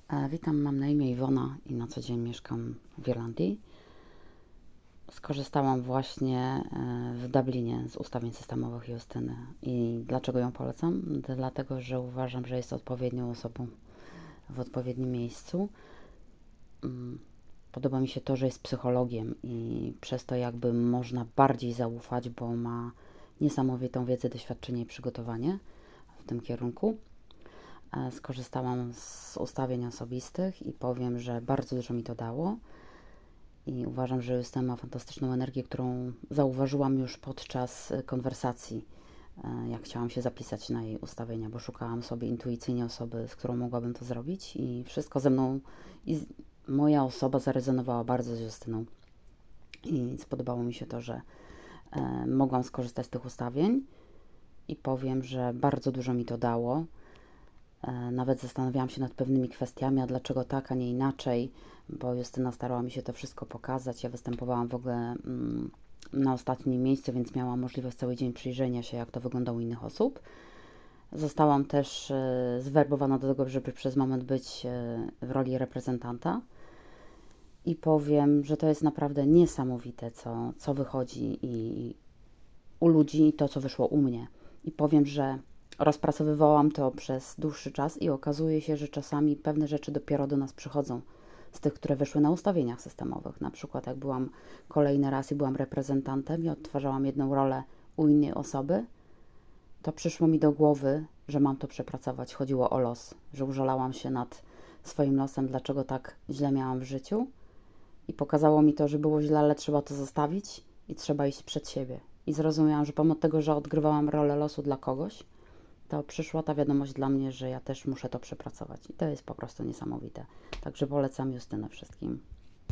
Witam, mam na imię Iwona i na co dzień mieszkam w Irlandii. Skorzystałam właśnie w Dublinie z ustawień systemowych Justyny. I dlaczego ją polecam? Dlatego, że uważam, że jest odpowiednią osobą w odpowiednim miejscu. Podoba mi się to, że jest psychologiem i przez to jakby można bardziej zaufać, bo ma niesamowitą wiedzę, doświadczenie i przygotowanie w tym kierunku. Skorzystałam z ustawień osobistych i powiem, że bardzo dużo mi to dało. I uważam, że Justyna ma fantastyczną energię, którą zauważyłam już podczas konwersacji, jak chciałam się zapisać na jej ustawienia, bo szukałam sobie intuicyjnie osoby, z którą mogłabym to zrobić i wszystko ze mną moja osoba zarezonowała bardzo z Justyną. I spodobało mi się to, że mogłam skorzystać z tych ustawień i powiem, że bardzo dużo mi to dało. Nawet zastanawiałam się nad pewnymi kwestiami, a dlaczego tak, a nie inaczej, bo Justyna starała mi się to wszystko pokazać. Ja występowałam w ogóle na ostatnim miejscu, więc miałam możliwość cały dzień przyjrzenia się, jak to wygląda u innych osób. Zostałam też zwerbowana do tego, żeby przez moment być w roli reprezentanta i powiem, że to jest naprawdę niesamowite, co wychodzi u ludzi i to, co wyszło u mnie. I powiem, że rozpracowywałam to przez dłuższy czas i okazuje się, że czasami pewne rzeczy dopiero do nas przychodzą z tych, które wyszły na ustawieniach systemowych. Na przykład jak byłam kolejny raz i byłam reprezentantem i odtwarzałam jedną rolę u innej osoby, to przyszło mi do głowy, że mam to przepracować. Chodziło o los, że użalałam się nad swoim losem, dlaczego tak źle miałam w życiu i pokazało mi to, że było źle, ale trzeba to zostawić i trzeba iść przed siebie. I zrozumiałam, że pomimo tego, że odgrywałam rolę losu dla kogoś, to przyszła ta wiadomość dla mnie, że ja też muszę to przepracować. I to jest po prostu niesamowite. Także polecam Justynę wszystkim.